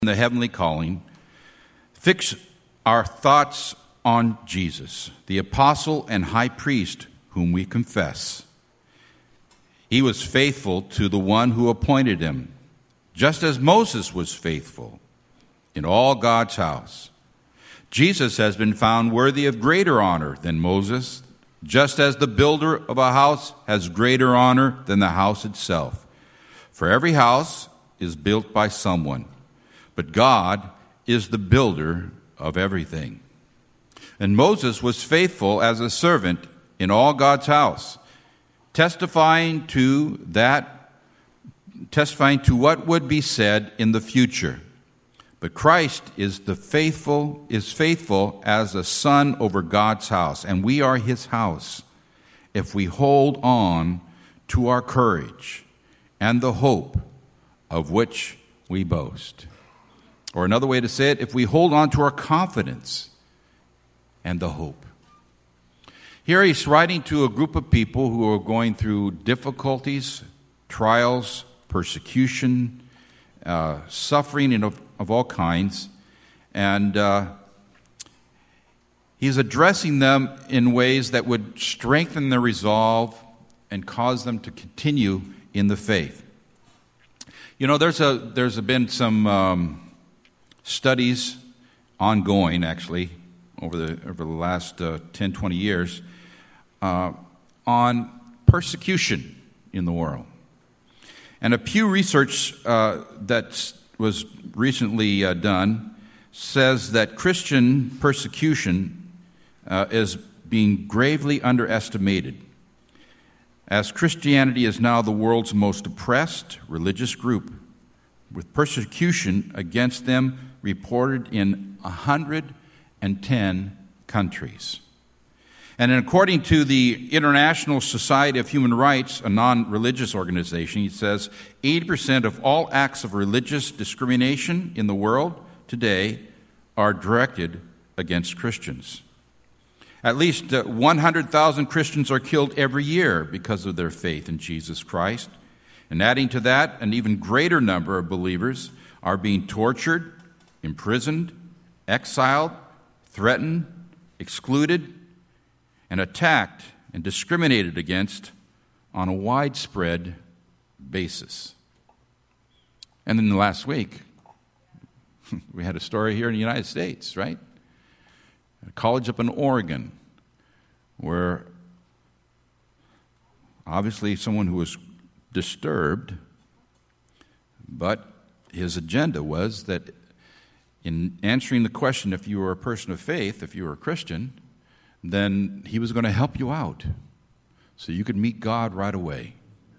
the heavenly calling, fix our thoughts on Jesus, the apostle and high priest whom we confess. He was faithful to the one who appointed him, just as Moses was faithful in all God's house. Jesus has been found worthy of greater honor than Moses, just as the builder of a house has greater honor than the house itself. For every house is built by someone, but God is the builder of everything. And Moses was faithful as a servant in all God's house, testifying to what would be said in the future. But Christ is faithful as a son over God's house, and we are his house if we hold on to our courage and the hope of which we boast. Or another way to say it, if we hold on to our confidence and the hope. Here he's writing to a group of people who are going through difficulties, trials, persecution, suffering of all kinds. And he's addressing them in ways that would strengthen their resolve and cause them to continue in the faith. You know, there's been some studies ongoing, actually, over the last 10, 20 years on persecution in the world. And a Pew Research that was recently done says that Christian persecution is being gravely underestimated, as Christianity is now the world's most oppressed religious group, with persecution against them reported in 110 countries. And according to the International Society of Human Rights, a non-religious organization, it says 80% of all acts of religious discrimination in the world today are directed against Christians. At least 100,000 Christians are killed every year because of their faith in Jesus Christ. And adding to that, an even greater number of believers are being tortured, imprisoned, exiled, threatened, excluded, and attacked and discriminated against on a widespread basis. And then last week, we had a story here in the United States, right? A college up in Oregon, where obviously someone who was disturbed, but his agenda was that in answering the question, if you were a person of faith, if you were a Christian, then he was going to help you out so you could meet God right away,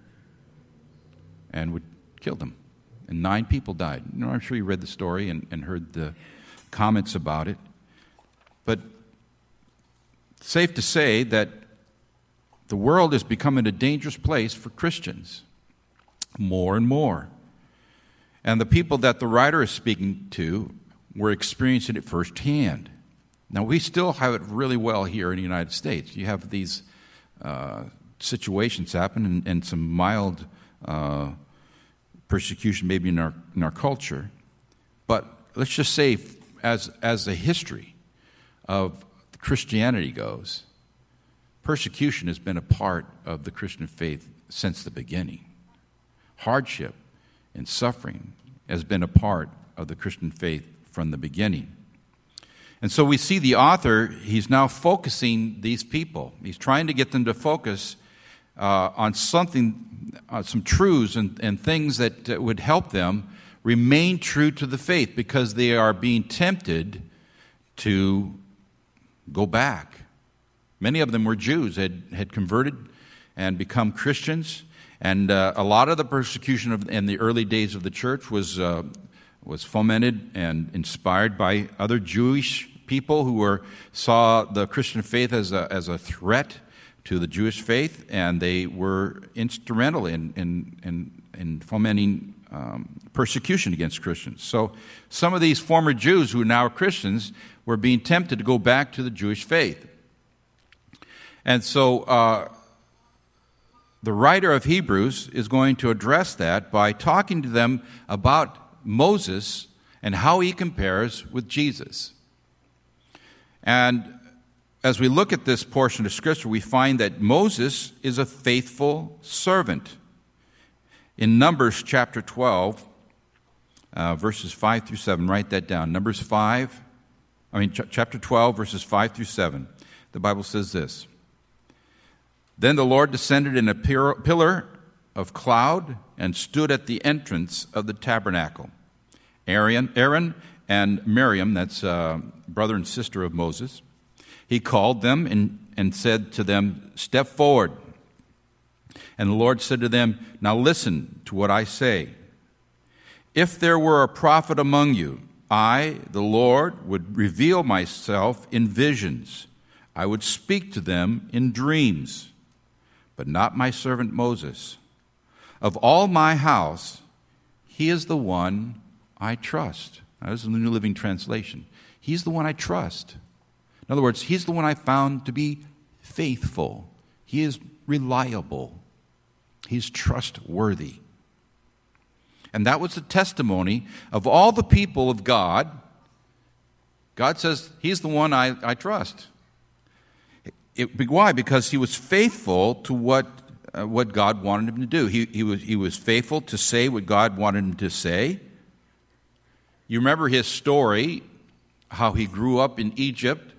and would kill them. And 9 people died. You know, I'm sure you read the story and heard the comments about it. But safe to say that the world is becoming a dangerous place for Christians, more and more. And the people that the writer is speaking to were experiencing it firsthand. Now, we still have it really well here in the United States. You have these situations happen and some mild persecution maybe in our culture. But let's just say, as the history of Christianity goes, persecution has been a part of the Christian faith since the beginning. Hardship and suffering has been a part of the Christian faith from the beginning. And so we see the author, he's now focusing these people. He's trying to get them to focus on something, some truths and things that would help them remain true to the faith, because they are being tempted to go back. Many of them were Jews, had converted and become Christians. And a lot of the persecution in the early days of the church was fomented and inspired by other Jewish people who saw the Christian faith as a threat to the Jewish faith, and they were instrumental in fomenting persecution against Christians. So some of these former Jews who are now Christians were being tempted to go back to the Jewish faith. And so the writer of Hebrews is going to address that by talking to them about Moses and how he compares with Jesus. And as we look at this portion of Scripture, we find that Moses is a faithful servant. In Numbers chapter 12, verses 5 through 7, write that down. Chapter 12, verses 5 through 7. The Bible says this: Then the Lord descended in a pillar of cloud and stood at the entrance of the tabernacle. Aaron and Miriam, that's brother and sister of Moses, he called them and said to them, "Step forward." And the Lord said to them, "Now listen to what I say. If there were a prophet among you, I, the Lord, would reveal myself in visions. I would speak to them in dreams, but not my servant Moses. Of all my house, he is the one I trust." Now, this is the New Living Translation. He's the one I trust. In other words, he's the one I found to be faithful. He is reliable. He's trustworthy. And that was the testimony of all the people of God. God says, he's the one I trust. Why? Because he was faithful to what God wanted him to do. He was faithful to say what God wanted him to say. You remember his story, how he grew up in Egypt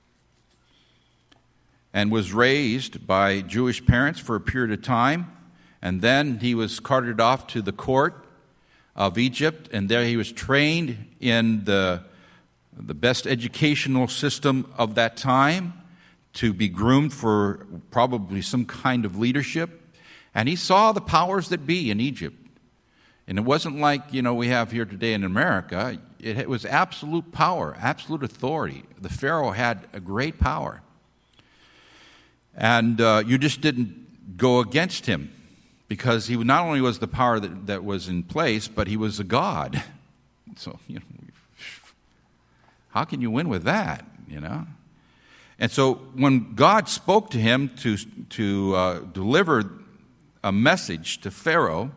and was raised by Jewish parents for a period of time. And then he was carted off to the court of Egypt, and there he was trained in the best educational system of that time to be groomed for probably some kind of leadership. And he saw the powers that be in Egypt. And it wasn't like, we have here today in America. It was absolute power, absolute authority. The Pharaoh had a great power. And you just didn't go against him, because he not only was the power that was in place, but he was a god. So, how can you win with that, And so when God spoke to him to deliver a message to Pharaoh,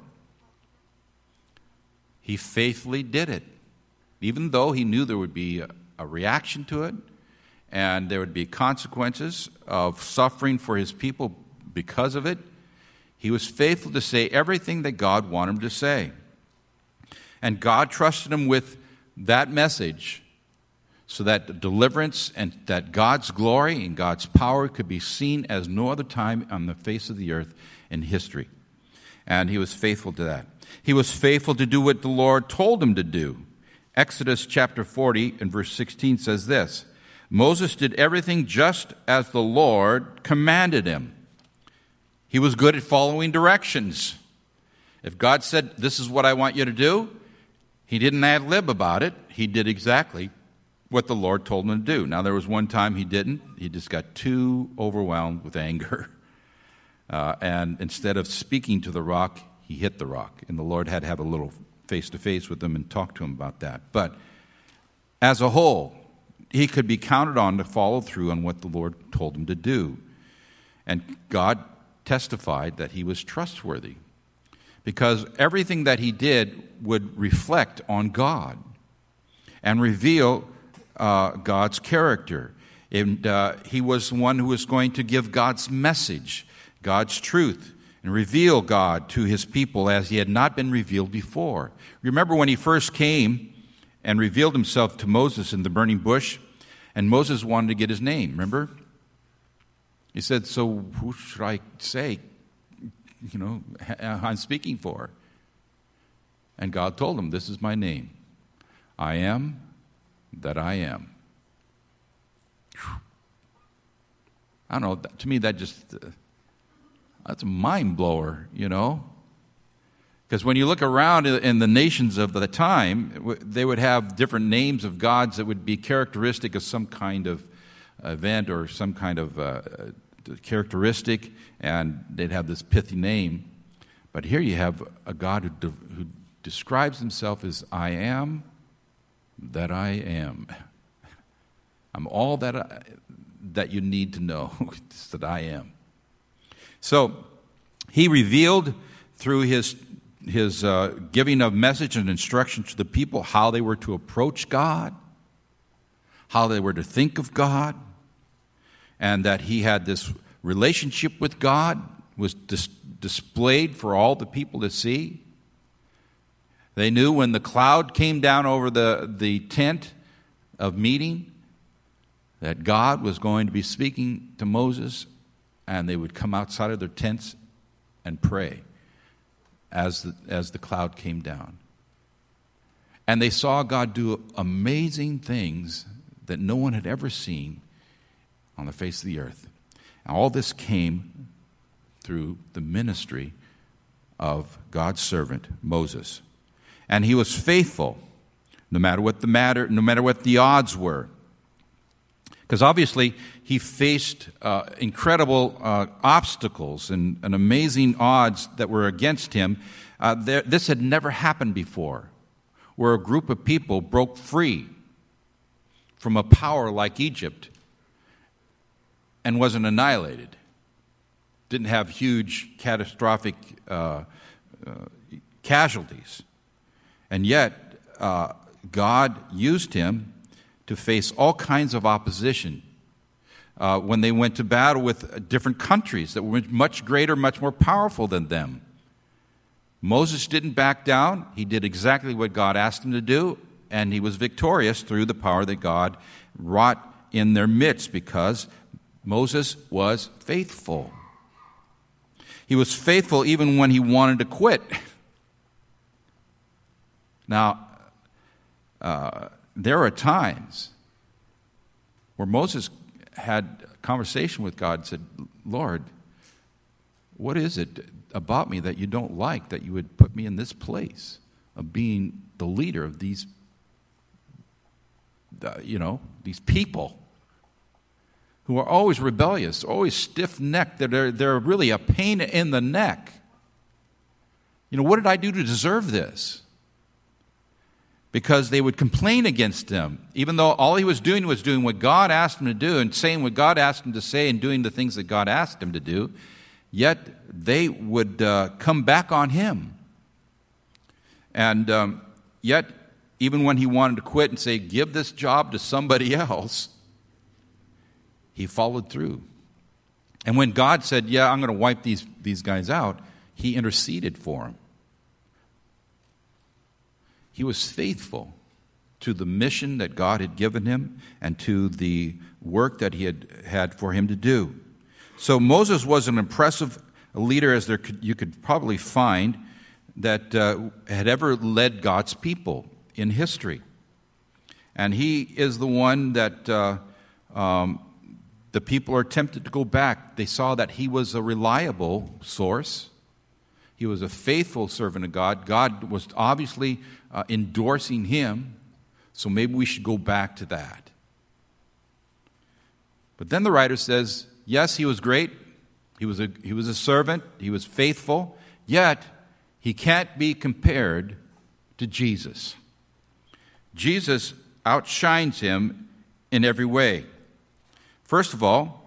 he faithfully did it. Even though he knew there would be a reaction to it, and there would be consequences of suffering for his people because of it, he was faithful to say everything that God wanted him to say. And God trusted him with that message so that the deliverance and that God's glory and God's power could be seen as no other time on the face of the earth in history. And he was faithful to that. He was faithful to do what the Lord told him to do. Exodus chapter 40 and verse 16 says this: Moses did everything just as the Lord commanded him. He was good at following directions. If God said, "This is what I want you to do," he didn't ad-lib about it. He did exactly what the Lord told him to do. Now, there was one time he didn't. He just got too overwhelmed with anger. And instead of speaking to the rock, he hit the rock. And the Lord had to have a little face-to-face with him and talk to him about that. But as a whole, he could be counted on to follow through on what the Lord told him to do. And God testified that he was trustworthy, because everything that he did would reflect on God and reveal God's character. And he was one who was going to give God's message, God's truth, and reveal God to his people as he had not been revealed before. Remember when he first came and revealed himself to Moses in the burning bush, and Moses wanted to get his name, remember? He said, "So who should I say, I'm speaking for?" And God told him, "This is my name. I am that I am." I don't know, to me that just, that's a mind blower, Because when you look around in the nations of the time, they would have different names of gods that would be characteristic of some kind of event or some kind of characteristic, and they'd have this pithy name. But here you have a God who describes himself as "I am that I am." I'm all that you need to know, that I am. So he revealed through his giving of message and instruction to the people, how they were to approach God, how they were to think of God, and that he had this relationship with God was displayed for all the people to see. They knew when the cloud came down over the tent of meeting that God was going to be speaking to Moses, and they would come outside of their tents and pray as the cloud came down. And they saw God do amazing things that no one had ever seen on the face of the earth. And all this came through the ministry of God's servant Moses. And he was faithful no matter what the odds were. Because obviously he faced incredible obstacles and amazing odds that were against him. This had never happened before, where a group of people broke free from a power like Egypt and wasn't annihilated. Didn't have huge catastrophic casualties. And yet, God used him to face all kinds of opposition when they went to battle with different countries that were much greater, much more powerful than them. Moses didn't back down. He did exactly what God asked him to do, and he was victorious through the power that God wrought in their midst because Moses was faithful. He was faithful even when he wanted to quit. Now, there are times where Moses had a conversation with God and said, Lord, what is it about me that you don't like, that you would put me in this place of being the leader of these people who are always rebellious, always stiff-necked, they're really a pain in the neck. What did I do to deserve this? Because they would complain against him, even though all he was doing what God asked him to do and saying what God asked him to say and doing the things that God asked him to do, yet they would come back on him. And yet, even when he wanted to quit and say, give this job to somebody else, he followed through. And when God said, yeah, I'm going to wipe these guys out, he interceded for them. He was faithful to the mission that God had given him and to the work that he had for him to do. So Moses was an impressive leader as you could probably find that had ever led God's people in history. And he is the one that the people are tempted to go back. They saw that he was a reliable source. He was a faithful servant of God. God was obviously endorsing him, so maybe we should go back to that. But then the writer says, yes, he was great. He was a servant. He was faithful. Yet, he can't be compared to Jesus. Jesus outshines him in every way. First of all,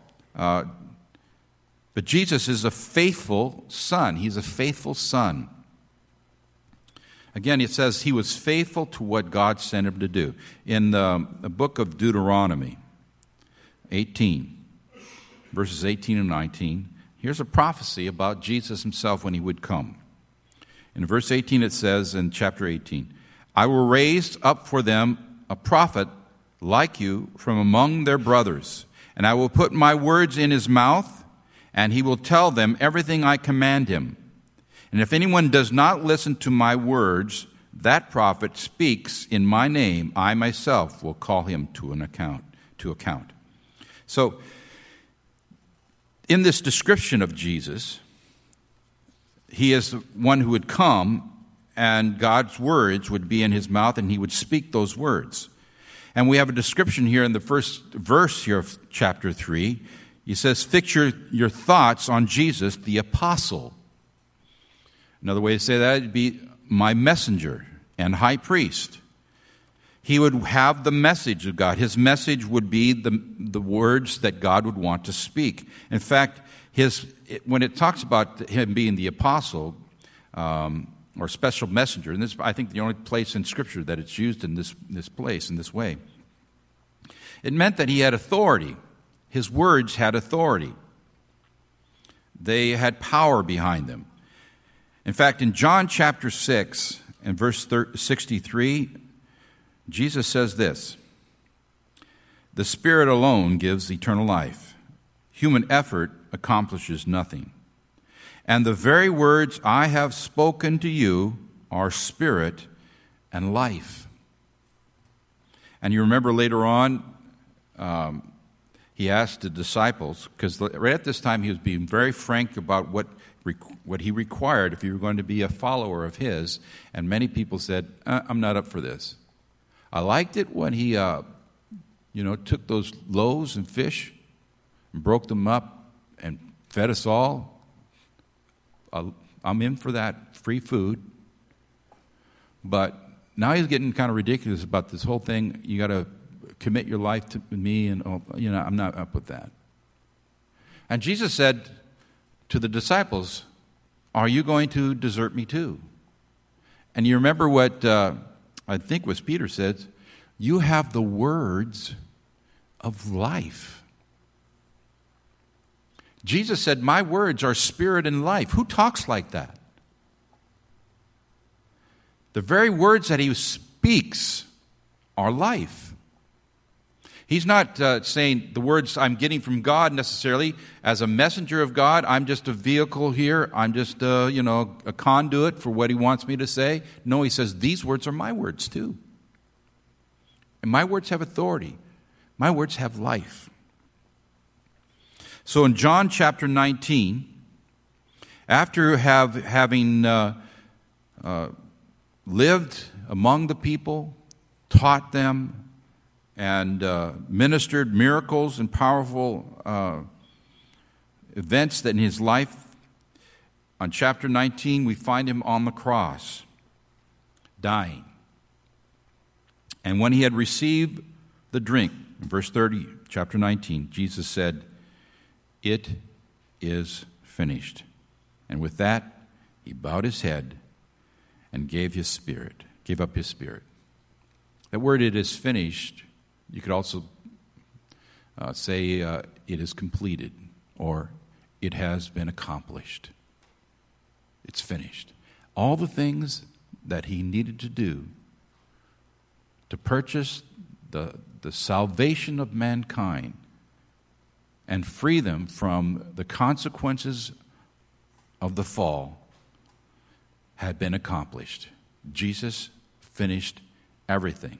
but Jesus is a faithful son. He's a faithful son. Again, it says he was faithful to what God sent him to do. In the book of Deuteronomy 18, verses 18 and 19, here's a prophecy about Jesus himself when he would come. In verse 18 it says, in chapter 18, I will raise up for them a prophet like you from among their brothers, and I will put my words in his mouth, and he will tell them everything I command him. And if anyone does not listen to my words, that prophet speaks in my name, I myself will call him to account. So, in this description of Jesus, he is the one who would come, and God's words would be in his mouth, and he would speak those words. And we have a description here in the first verse here of chapter 3. He says, fix your thoughts on Jesus, the apostle. Another way to say that would be my messenger and high priest. He would have the message of God. His message would be the words that God would want to speak. In fact, when it talks about him being the apostle, or special messenger. And this is, I think, the only place in Scripture that it's used in this place, in this way. It meant that he had authority. His words had authority. They had power behind them. In fact, in John chapter 6 and verse 63, Jesus says this: "The Spirit alone gives eternal life. Human effort accomplishes nothing. And the very words I have spoken to you are spirit and life." And you remember later on, he asked the disciples, because right at this time he was being very frank about what he required if you were going to be a follower of his. And many people said, "I'm not up for this." I liked it when he took those loaves and fish and broke them up and fed us all. I'm in for that free food. But now he's getting kind of ridiculous about this whole thing. You got to commit your life to me, and I'm not up with that. And Jesus said to the disciples, "Are you going to desert me too?" And you remember what I think was Peter said, "You have the words of life." Jesus said, "My words are spirit and life." Who talks like that? The very words that he speaks are life. He's not saying the words I'm getting from God necessarily as a messenger of God. I'm just a vehicle here. I'm just a conduit for what he wants me to say. No, he says these words are my words too. And my words have authority. My words have life. So in John chapter 19, after having lived among the people, taught them, and ministered miracles and powerful events that in his life, on chapter 19, we find him on the cross, dying. And when he had received the drink, in verse 30, chapter 19, Jesus said, "It is finished." And with that, he bowed his head and gave up his spirit. That word, "it is finished," you could also say it is completed, or it has been accomplished. It's finished. All the things that he needed to do to purchase the salvation of mankind and free them from the consequences of the fall had been accomplished. Jesus finished everything.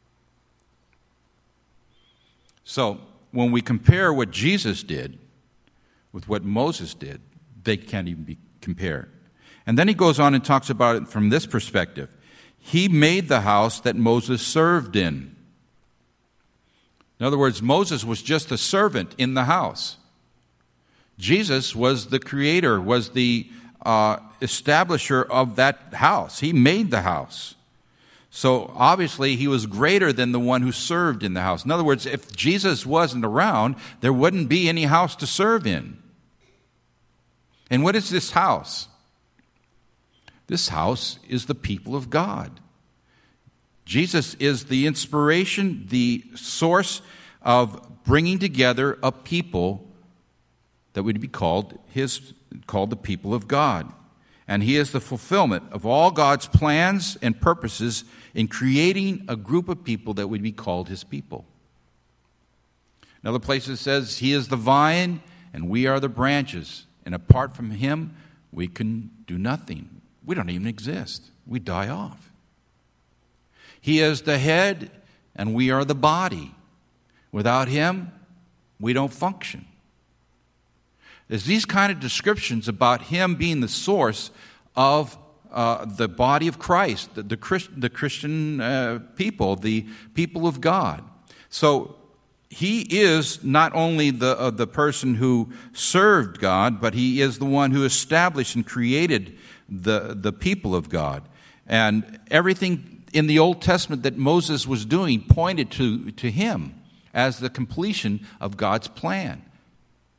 So, when we compare what Jesus did with what Moses did, they can't even be compared. And then he goes on and talks about it from this perspective. He made the house that Moses served in. In other words, Moses was just a servant in the house. Jesus was the creator, was the establisher of that house. He made the house. So obviously he was greater than the one who served in the house. In other words, if Jesus wasn't around, there wouldn't be any house to serve in. And what is this house? This house is the people of God. Jesus is the inspiration, the source of bringing together a people that would be called the people of God. And he is the fulfillment of all God's plans and purposes in creating a group of people that would be called his people. In other places it says, he is the vine and we are the branches. And apart from him, we can do nothing. We don't even exist. We die off. He is the head and we are the body. Without him, we don't function. There's these kind of descriptions about him being the source of the body of Christ, the Christian people, the people of God. So he is not only the person who served God, but he is the one who established and created the people of God. And everything in the Old Testament that Moses was doing pointed to him as the completion of God's plan.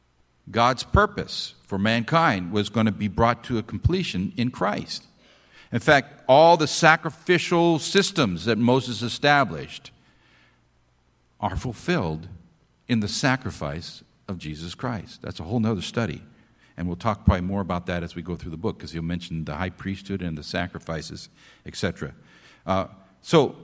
God's purpose for mankind was going to be brought to a completion in Christ. In fact, all the sacrificial systems that Moses established are fulfilled in the sacrifice of Jesus Christ. That's a whole nother study. And we'll talk probably more about that as we go through the book, because he'll mention the high priesthood and the sacrifices, etc. So,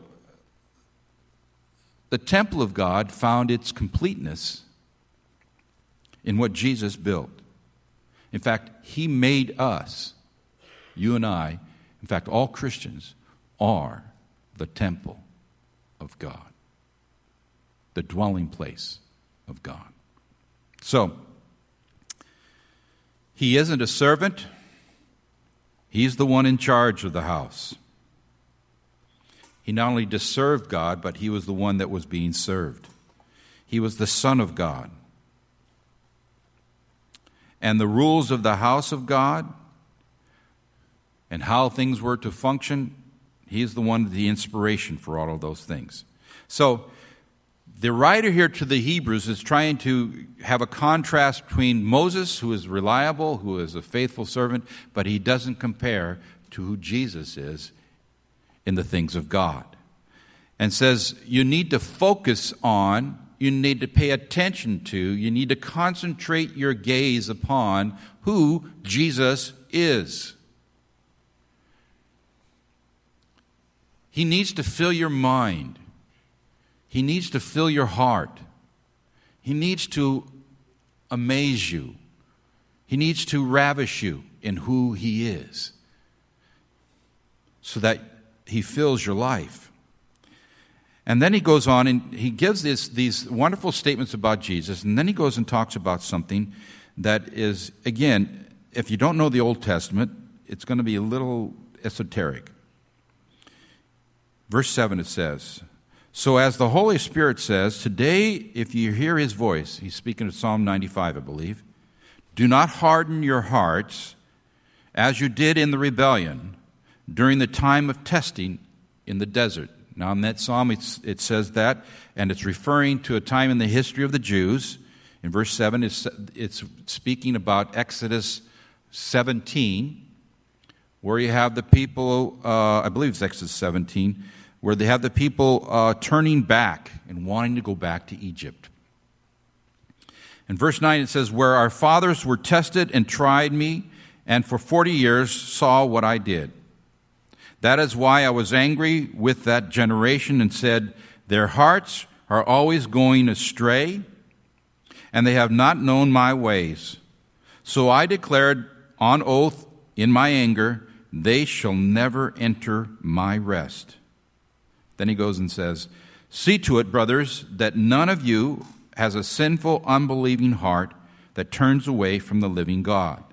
the temple of God found its completeness in what Jesus built. In fact, he made us, you and I, in fact, all Christians are the temple of God, the dwelling place of God. So, he isn't a servant. He's the one in charge of the house. He not only just served God, but he was the one that was being served. He was the Son of God. And the rules of the house of God and how things were to function, he is the one, the inspiration for all of those things. So, the writer here to the Hebrews is trying to have a contrast between Moses, who is reliable, who is a faithful servant, but he doesn't compare to who Jesus is in the things of God. And says you need to focus on, you need to pay attention to, you need to concentrate your gaze upon who Jesus is. He needs to fill your mind. He needs to fill your heart. He needs to amaze you. He needs to ravish you in who he is, so that he fills your life. And then he goes on and he gives these wonderful statements about Jesus, and then he goes and talks about something that is, again, if you don't know the Old Testament, it's going to be a little esoteric. Verse 7 it says, "So as the Holy Spirit says, today if you hear his voice," he's speaking of Psalm 95, I believe, "do not harden your hearts as you did in the rebellion during the time of testing in the desert." Now in that psalm it says that, and it's referring to a time in the history of the Jews. In verse 7 it's speaking about Exodus 17, where you have the people, I believe it's Exodus 17, where they have the people turning back and wanting to go back to Egypt. In verse 9 it says, "Where our fathers were tested and tried me, and for 40 years saw what I did. That is why I was angry with that generation and said, their hearts are always going astray, and they have not known my ways. So I declared on oath in my anger, they shall never enter my rest." Then he goes and says, "See to it, brothers, that none of you has a sinful, unbelieving heart that turns away from the living God.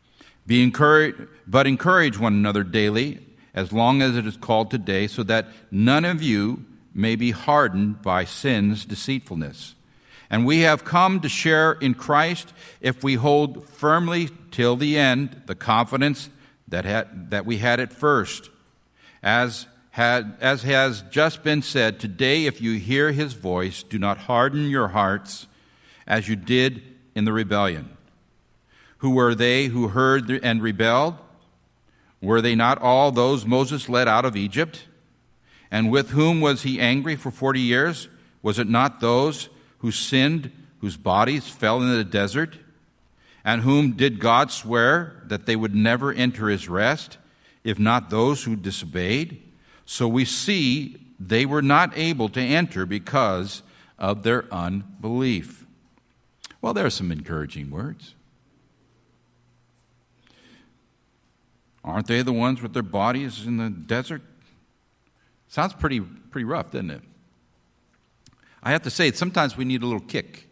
But encourage one another daily, as long as it is called today, so that none of you may be hardened by sin's deceitfulness. And we have come to share in Christ if we hold firmly till the end the confidence that we had at first. As has just been said, today if you hear his voice, do not harden your hearts as you did in the rebellion. Who were they who heard and rebelled? Were they not all those Moses led out of Egypt? And with whom was he angry for 40 years? Was it not those who sinned, whose bodies fell in the desert? And whom did God swear that they would never enter his rest, if not those who disobeyed? So we see they were not able to enter because of their unbelief." Well, there are some encouraging words. Aren't they the ones with their bodies in the desert? Sounds pretty rough, doesn't it? I have to say, sometimes we need a little kick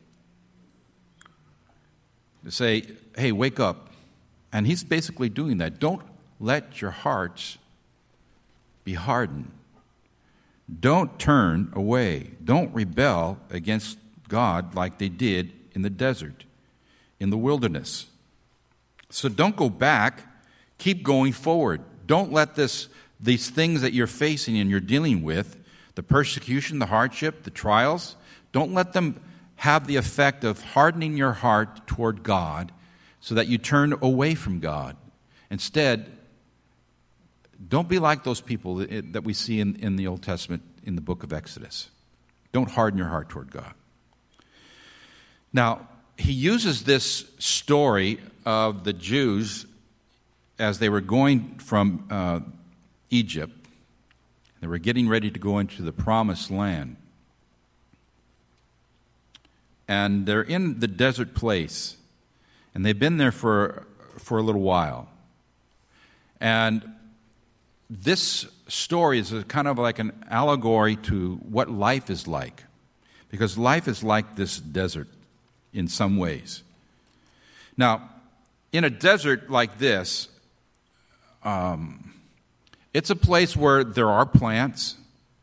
to say, hey, wake up. And he's basically doing that. Don't let your hearts be hardened. Don't turn away. Don't rebel against God like they did in the desert, in the wilderness. So don't go back. Keep going forward. Don't let these things that you're facing and you're dealing with, the persecution, the hardship, the trials, don't let them have the effect of hardening your heart toward God so that you turn away from God. Instead, Don't be like those people that we see in the Old Testament in the book of Exodus. Don't harden your heart toward God. Now, he uses this story of the Jews as they were going from Egypt. They were getting ready to go into the promised land. And they're in the desert place. And they've been there for a little while. And this story is kind of like an allegory to what life is like. Because life is like this desert in some ways. Now, in a desert like this, it's a place where there are plants.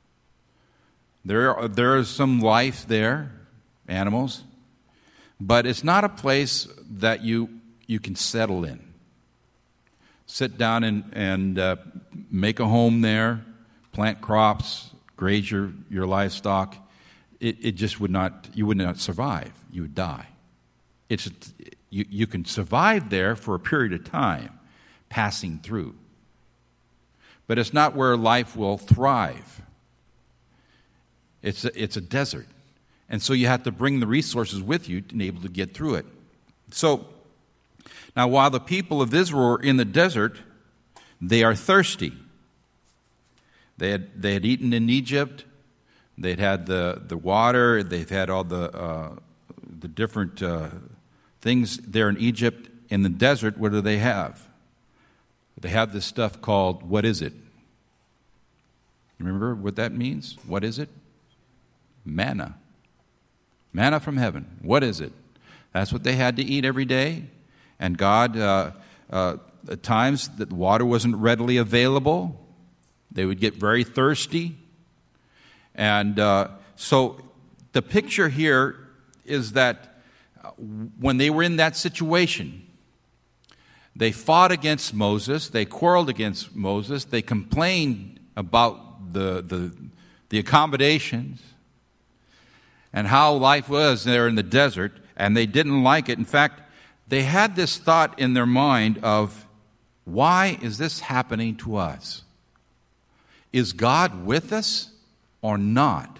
There is some life there, animals. But it's not a place that you can settle in. Sit down and make a home there, plant crops, graze your livestock. It just would not, you would not survive. You would die. You can survive there for a period of time, passing through. But it's not where life will thrive. It's a desert. And so you have to bring the resources with you to be able to get through it. So, now while the people of Israel were in the desert, they are thirsty. They had eaten in Egypt. They'd had the water. They've had all the different things there in Egypt. In the desert, what do they have? They have this stuff called, what is it? Remember what that means? What is it? Manna. Manna from heaven. What is it? That's what they had to eat every day. And God, at times, the water wasn't readily available. They would get very thirsty. And so the picture here is that when they were in that situation, they fought against Moses. They quarreled against Moses. They complained about the accommodations and how life was there in the desert, and they didn't like it. In fact, they had this thought in their mind of, why is this happening to us? Is God with us or not?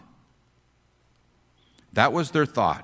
That was their thought.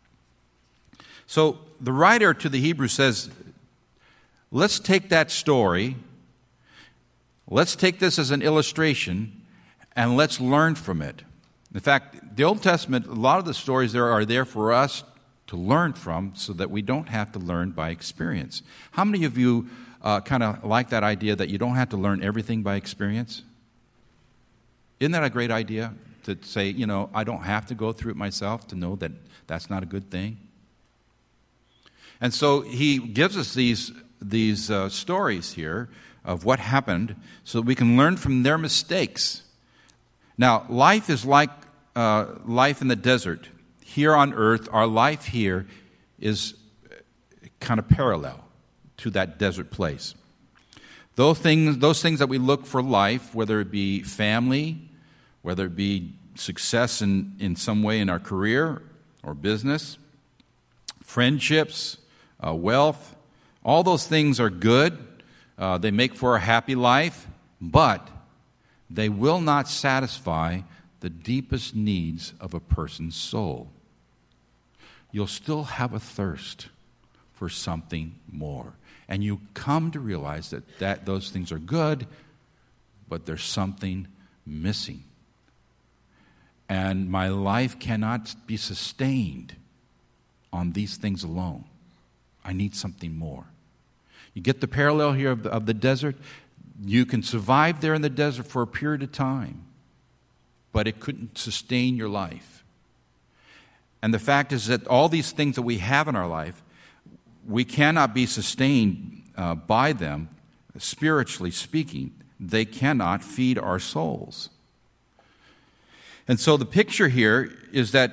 So the writer to the Hebrews says, let's take that story, let's take this as an illustration, and let's learn from it. In fact, the Old Testament, a lot of the stories there are there for us to learn from so that we don't have to learn by experience. How many of you kind of like that idea that you don't have to learn everything by experience? Isn't that a great idea? To say, I don't have to go through it myself to know that that's not a good thing. And so he gives us these stories here of what happened so that we can learn from their mistakes. Now, life is like life in the desert. Here on earth, our life here is kind of parallel to that desert place. Those things that we look for life, whether it be family, whether it be success in some way in our career or business, friendships, wealth, all those things are good. They make for a happy life, but they will not satisfy the deepest needs of a person's soul. You'll still have a thirst for something more. And you come to realize that those things are good, but there's something missing. And my life cannot be sustained on these things alone. I need something more. You get the parallel here of the desert. You can survive there in the desert for a period of time, but it couldn't sustain your life. And the fact is that all these things that we have in our life, we cannot be sustained by them, spiritually speaking. They cannot feed our souls. And so the picture here is that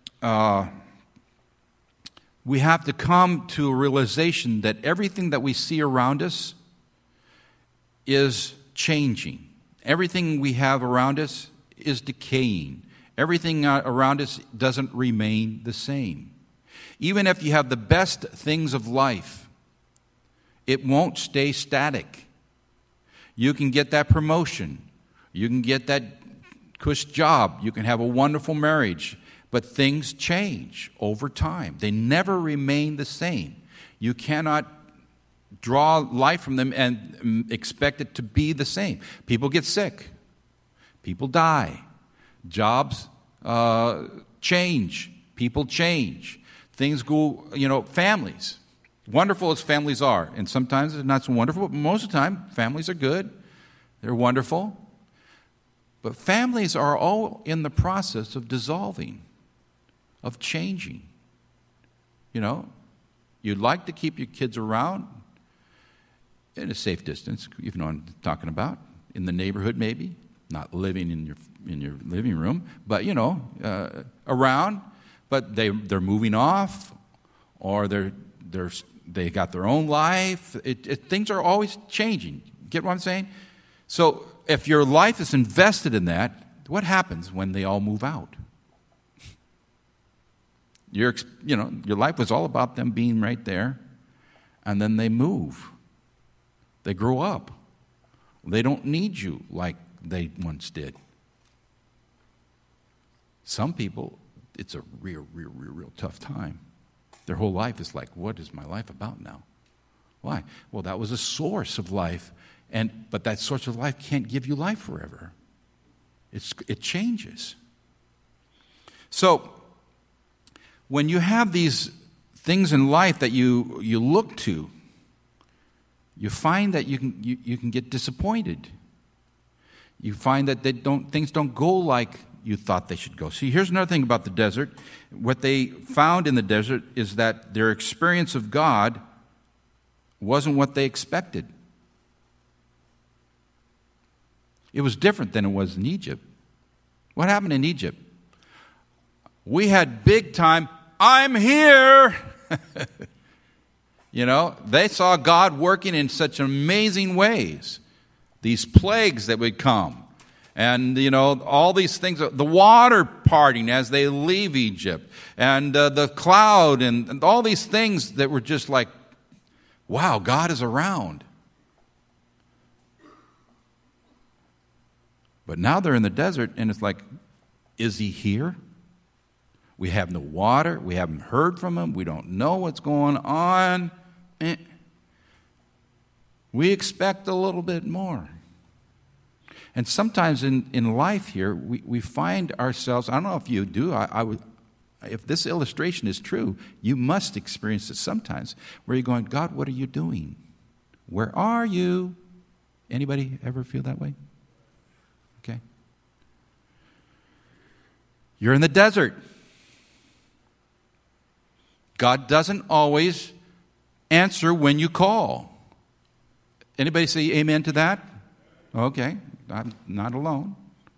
we have to come to a realization that everything that we see around us is changing. Everything we have around us is decaying. Everything around us doesn't remain the same. Even if you have the best things of life, it won't stay static. You can get that promotion. You can get that cush job. You can have a wonderful marriage. But things change over time. They never remain the same. You cannot draw life from them and expect it to be the same. People get sick. People die. Jobs change. People change. Things go, families. Wonderful as families are. And sometimes they're not so wonderful, but most of the time, families are good. They're wonderful. But families are all in the process of dissolving, of changing. You'd like to keep your kids around in a safe distance, you know what I'm talking about, in the neighborhood maybe, not living in your living room, but around. But they're moving off, or they got their own life. Things are always changing. Get what I'm saying? So if your life is invested in that, what happens when they all move out? Your life was all about them being right there, and then they move. They grow up. They don't need you like they once did. Some people, it's a real tough time. Their whole life is like, what is my life about now? Why? Well, that was a source of life, but that source of life can't give you life forever. It changes. So, when you have these things in life that you look to, you find that you can get disappointed. You find that things don't go like you thought they should go. See, here's another thing about the desert. What they found in the desert is that their experience of God wasn't what they expected. It was different than it was in Egypt. What happened in Egypt? We had big time, I'm here. They saw God working in such amazing ways. These plagues that would come. And, all these things, the water parting as they leave Egypt. And the cloud and all these things that were just like, wow, God is around. But now they're in the desert and it's like, is he here? We have no water. We haven't heard from him. We don't know what's going on. We expect a little bit more. And sometimes in life here, we find ourselves, I don't know if you do, if this illustration is true, you must experience it sometimes, where you're going, God, what are you doing? Where are you? Anybody ever feel that way? Okay. You're in the desert. God doesn't always answer when you call. Anybody say amen to that? Okay, I'm not alone.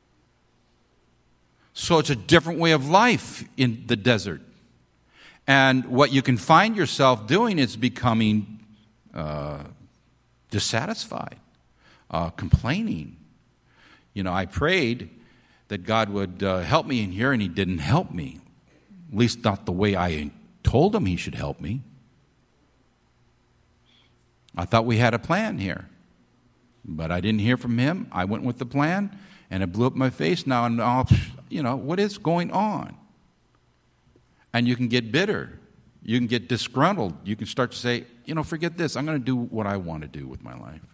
So it's a different way of life in the desert. And what you can find yourself doing is becoming dissatisfied, complaining. I prayed that God would help me in here, and he didn't help me. At least not the way I told him he should help me. I thought we had a plan here, but I didn't hear from him. I went with the plan, and it blew up my face. Now I'm all, what is going on? And you can get bitter. You can get disgruntled. You can start to say, forget this. I'm going to do what I want to do with my life.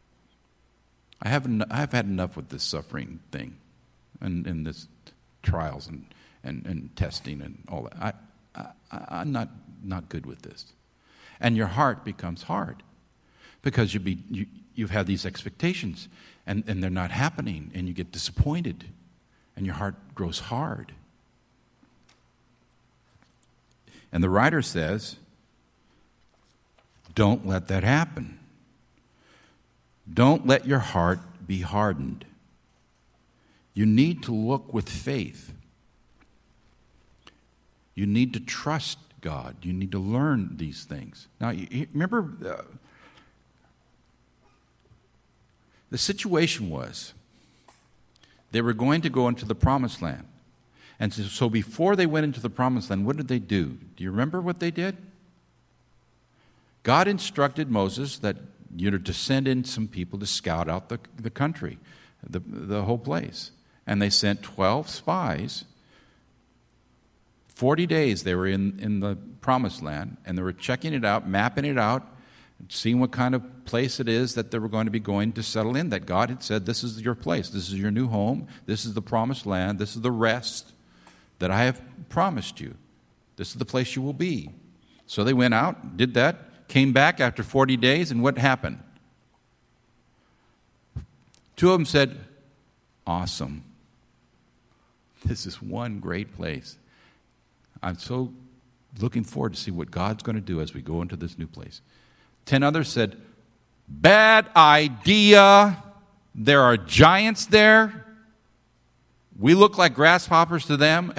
I've had enough with this suffering thing and this trials and testing and all that. I'm not good with this. And your heart becomes hard because you've had these expectations and they're not happening, and you get disappointed and your heart grows hard. And the writer says, don't let that happen. Don't let your heart be hardened. You need to look with faith. You need to trust God. You need to learn these things. Now, you remember, the situation was they were going to go into the promised land. And so before they went into the promised land, what did they do? Do you remember what they did? God instructed Moses that to send in some people to scout out the country, the whole place. And they sent 12 spies. 40 days they were in the Promised Land, and they were checking it out, mapping it out, seeing what kind of place it is that they were going to be going to settle in, that God had said, this is your place, this is your new home, this is the Promised Land, this is the rest that I have promised you. This is the place you will be. So they went out, did that, came back after 40 days, and what happened? 2 of them said, awesome. This is one great place. I'm so looking forward to see what God's going to do as we go into this new place. 10 others said, bad idea. There are giants there. We look like grasshoppers to them.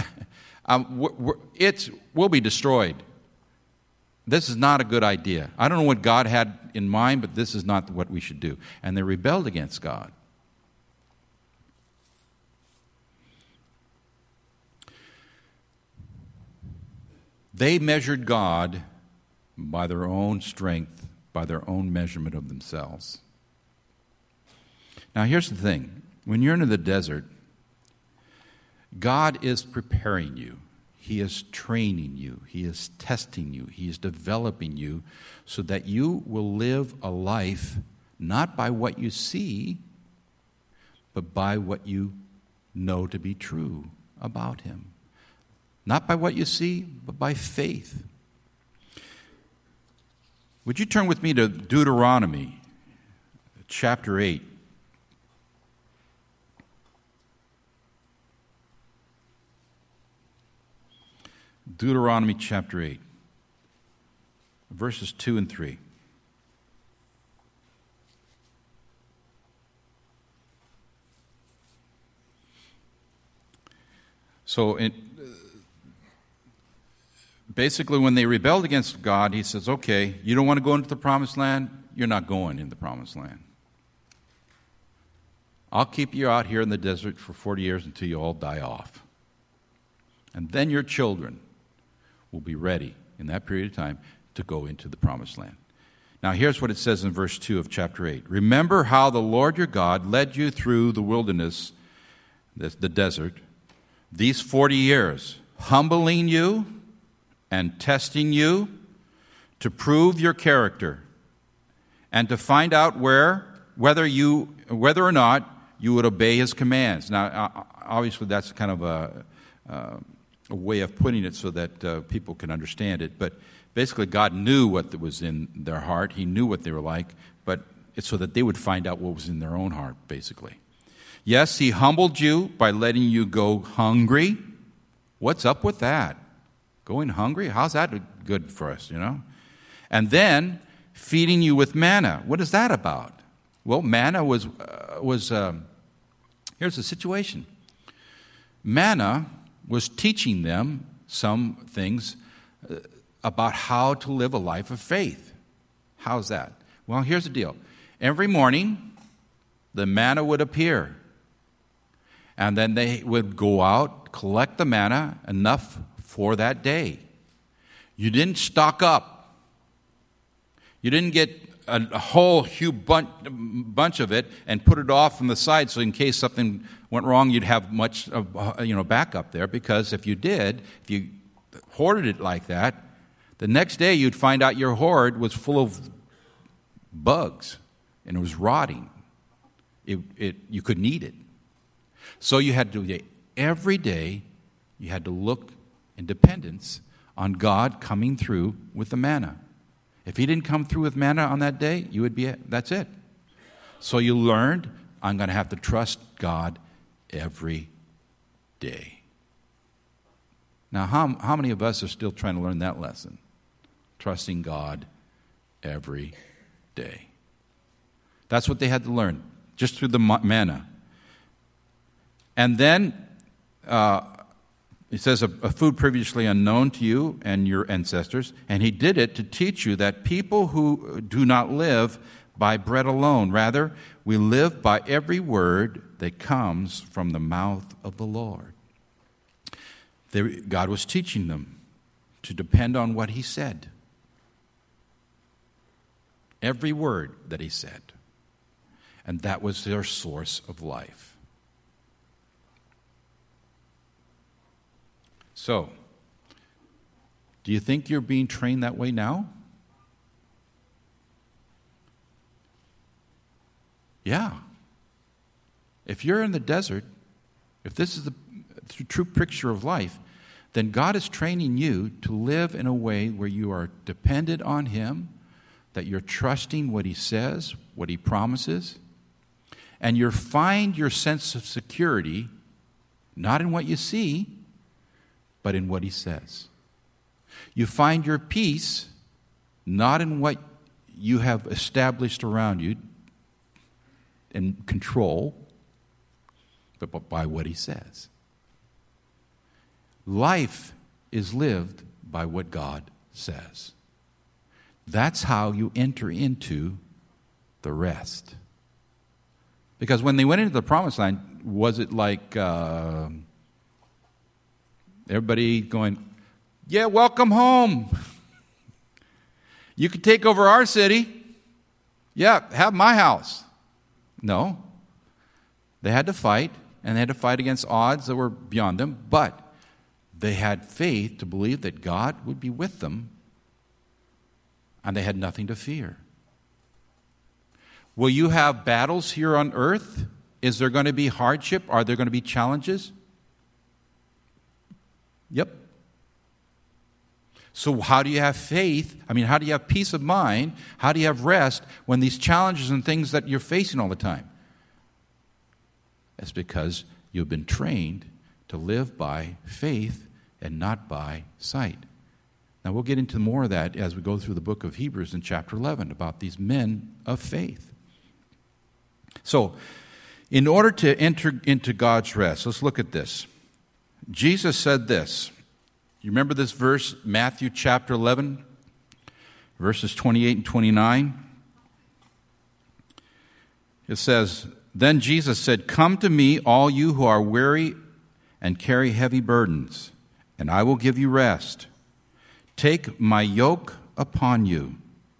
We'll be destroyed. This is not a good idea. I don't know what God had in mind, but this is not what we should do. And they rebelled against God. They measured God by their own strength, by their own measurement of themselves. Now, here's the thing. When you're in the desert, God is preparing you. He is training you. He is testing you. He is developing you so that you will live a life not by what you see, but by what you know to be true about Him. Not by what you see, but by faith. Would you turn with me to Deuteronomy chapter 8? Deuteronomy chapter 8, verses 2 and 3. So, basically, when they rebelled against God, He says, okay, you don't want to go into the Promised Land? You're not going in the Promised Land. I'll keep you out here in the desert for 40 years until you all die off. And then your children will be ready in that period of time to go into the Promised Land. Now, here's what it says in verse 2 of chapter 8. Remember how the Lord your God led you through the wilderness, the desert, these 40 years, humbling you and testing you to prove your character and to find out whether or not you would obey His commands. Now, obviously, that's kind of a way of putting it so that people can understand it. But basically, God knew what was in their heart. He knew what they were like, but it's so that they would find out what was in their own heart, basically. Yes, He humbled you by letting you go hungry. What's up with that? Going hungry? How's that good for us, And then feeding you with manna. What is that about? Well, manna was here's the situation. Manna was teaching them some things about how to live a life of faith. How's that? Well, here's the deal. Every morning, the manna would appear. And then they would go out, collect the manna, enough for that day. You didn't stock up. You didn't get a whole huge bunch of it and put it off on the side so in case something went wrong, you'd have much backup there. Because if you hoarded it like that, the next day you'd find out your hoard was full of bugs and it was rotting. You couldn't eat it. So you had to, every day, you had to look in dependence on God coming through with the manna. If He didn't come through with manna on that day, that's it. So you learned, I'm going to have to trust God every day. Now, how many of us are still trying to learn that lesson? Trusting God every day. That's what they had to learn, just through the manna. And then, it says, a food previously unknown to you and your ancestors, and He did it to teach you that people who do not live by bread alone, rather, we live by every word that comes from the mouth of the Lord. God was teaching them to depend on what He said every word that he said. And that was their source of life. So, do you think you're being trained that way now? Yeah. If you're in the desert, if this is the true picture of life, then God is training you to live in a way where you are dependent on Him, that you're trusting what He says, what He promises, and you find your sense of security not in what you see, but in what He says. You find your peace not in what you have established around you and control, but by what He says. Life is lived by what God says. That's how you enter into the rest. Because when they went into the promised land, was it like everybody going, yeah, welcome home. You can take over our city. Yeah, have my house. No. They had to fight, and they had to fight against odds that were beyond them, but they had faith to believe that God would be with them, and they had nothing to fear. Will you have battles here on earth? Is there going to be hardship? Are there going to be challenges? Yep. So how do you have faith? How do you have peace of mind? How do you have rest when these challenges and things that you're facing all the time? It's because you've been trained to live by faith and not by sight. Now we'll get into more of that as we go through the book of Hebrews in chapter 11 about these men of faith. So, in order to enter into God's rest, let's look at this. Jesus said this. You remember this verse, Matthew chapter 11, verses 28 and 29? It says, "Then Jesus said, 'Come to me, all you who are weary and carry heavy burdens, and I will give you rest. Take my yoke upon you.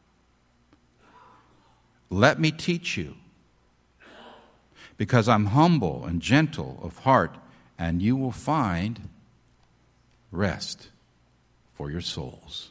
Let me teach you, because I'm humble and gentle of heart, and you will find rest for your souls.'"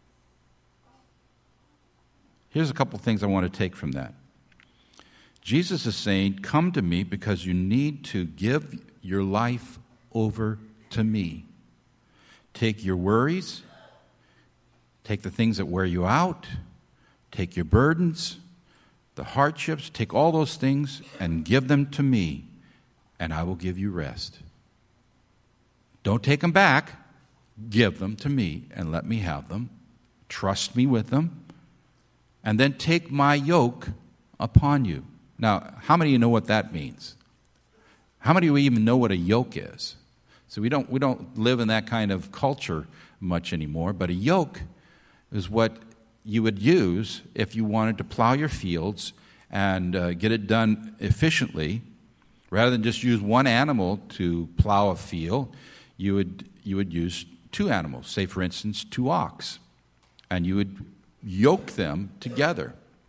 Here's a couple things I want to take from that. Jesus is saying, come to me because you need to give your life over to me. Take your worries, take the things that wear you out, take your burdens, the hardships, take all those things and give them to me, and I will give you rest. Don't take them back. Give them to me and let me have them. Trust me with them. And then take my yoke upon you. Now, how many of you know what that means? How many of you even know what a yoke is? So we don't live in that kind of culture much anymore, but a yoke is what you would use if you wanted to plow your fields and get it done efficiently. Rather than just use one animal to plow a field, you would use two animals, say for instance 2 ox, and you would yoke them together.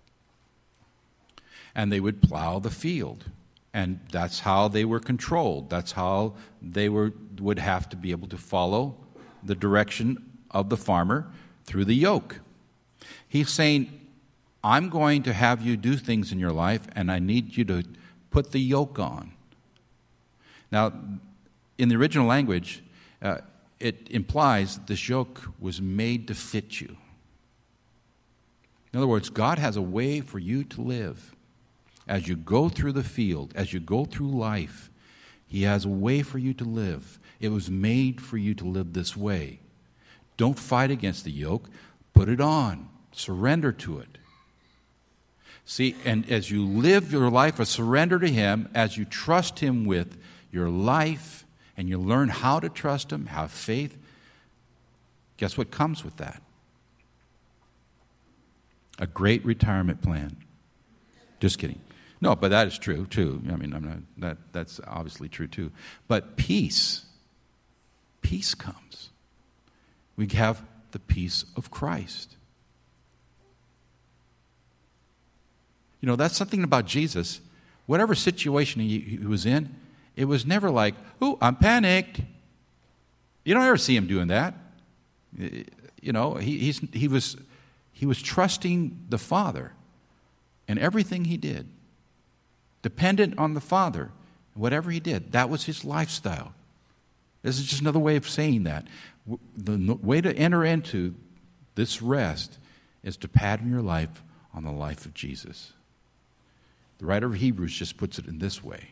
And they would plow the field. And that's how they were controlled. That's how they would have to be able to follow the direction of the farmer through the yoke. He's saying, I'm going to have you do things in your life, and I need you to put the yoke on. Now, in the original language, it implies that this yoke was made to fit you. In other words, God has a way for you to live. As you go through the field, as you go through life, He has a way for you to live. It was made for you to live this way. Don't fight against the yoke. Put it on. Surrender to it. See, and as you live your life of surrender to Him, as you trust Him with your life, and you learn how to trust Him, have faith, guess what comes with that? A great retirement plan. Just kidding. No, but that is true too. That's obviously true too. But peace comes. We have the peace of Christ. You know, that's something about Jesus. Whatever situation he was in, it was never like, "Ooh, I'm panicked." You don't ever see him doing that. You know, he was trusting the Father in everything he did, dependent on the Father. Whatever he did, that was his lifestyle. This is just another way of saying that. The way to enter into this rest is to pattern your life on the life of Jesus. The writer of Hebrews just puts it in this way.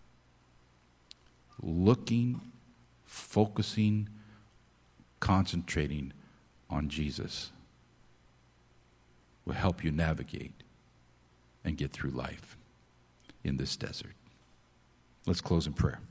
Looking, focusing, concentrating on Jesus will help you navigate and get through life in this desert. Let's close in prayer.